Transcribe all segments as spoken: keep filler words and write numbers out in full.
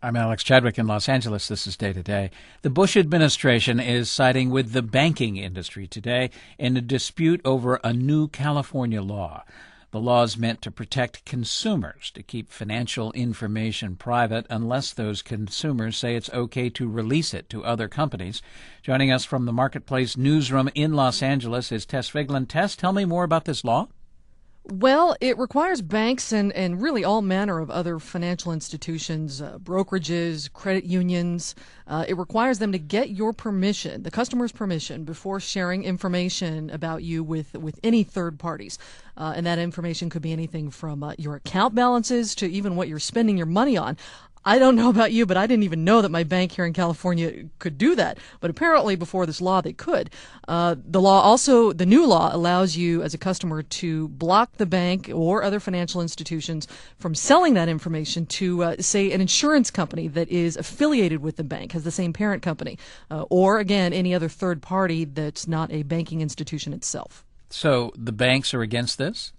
I'm Alex Chadwick in Los Angeles. This is Day to Day. The Bush administration is siding with the banking industry today in a dispute over a new California law. The law is meant to protect consumers, to keep financial information private unless those consumers say it's okay to release it to other companies. Joining us from the Marketplace newsroom in Los Angeles is Tess Vigeland. Tess, tell me more about this law. Well, it requires banks and, and really all manner of other financial institutions, uh, brokerages, credit unions. Uh, it requires them to get your permission, the customer's permission, before sharing information about you with, with any third parties. Uh, and that information could be anything from uh, your account balances to even what you're spending your money on. I don't know about you, but I didn't even know that my bank here in California could do that. But apparently before this law, they could. Uh, the law also, the new law allows you as a customer to block the bank or other financial institutions from selling that information to, uh, say, an insurance company that is affiliated with the bank, has the same parent company, uh, or, again, any other third party that's not a banking institution itself. So the banks are against this?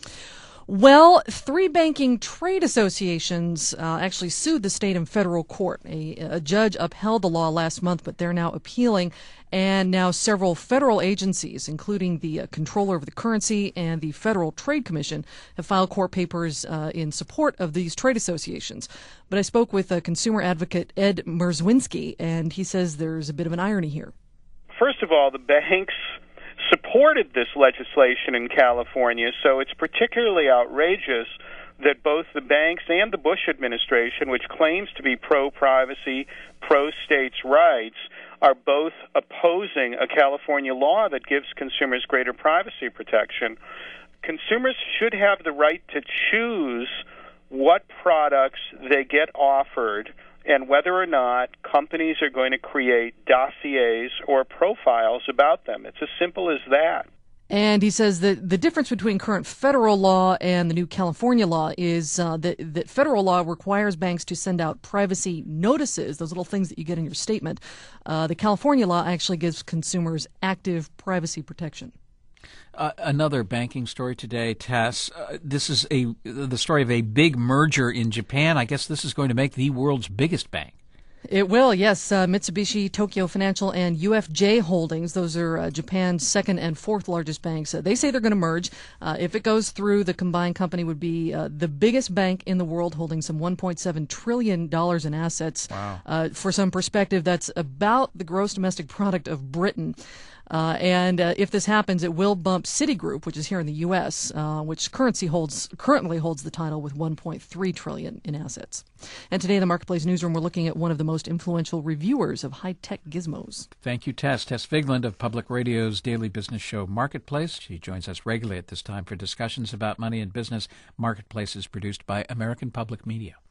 Well, three banking trade associations uh, actually sued the state and federal court. A, a judge upheld the law last month, but they're now appealing. And now several federal agencies, including the uh, Comptroller of the Currency and the Federal Trade Commission, have filed court papers uh, in support of these trade associations. But I spoke with uh, consumer advocate Ed Merzwinski, and he says there's a bit of an irony here. First of all, the banks supported this legislation in California, so it's particularly outrageous that both the banks and the Bush administration, which claims to be pro-privacy, pro-states' rights, are both opposing a California law that gives consumers greater privacy protection. Consumers should have the right to choose what products they get offered and whether or not companies are going to create dossiers or profiles about them. It's as simple as that. And he says that the difference between current federal law and the new California law is uh, that, that federal law requires banks to send out privacy notices, those little things that you get in your statement. Uh, the California law actually gives consumers active privacy protection. Uh, another banking story today, Tess. Uh, this is a the story of a big merger in Japan. I guess this is going to make the world's biggest bank. It will, yes. Uh, Mitsubishi, Tokyo Financial, and U F J Holdings, those are uh, Japan's second and fourth largest banks. Uh, they say they're going to merge. Uh, if it goes through, the combined company would be uh, the biggest bank in the world, holding some one point seven trillion dollars in assets. Wow. Uh, for some perspective, that's about the gross domestic product of Britain. Uh, and uh, if this happens, it will bump Citigroup, which is here in the U S, uh, which currency holds currently holds the title with one point three trillion dollars in assets. And today in the Marketplace newsroom, we're looking at one of the most influential reviewers of high-tech gizmos. Thank you, Tess. Tess Vigeland of Public Radio's daily business show Marketplace. She joins us regularly at this time for discussions about money and business. Marketplace is produced by American Public Media.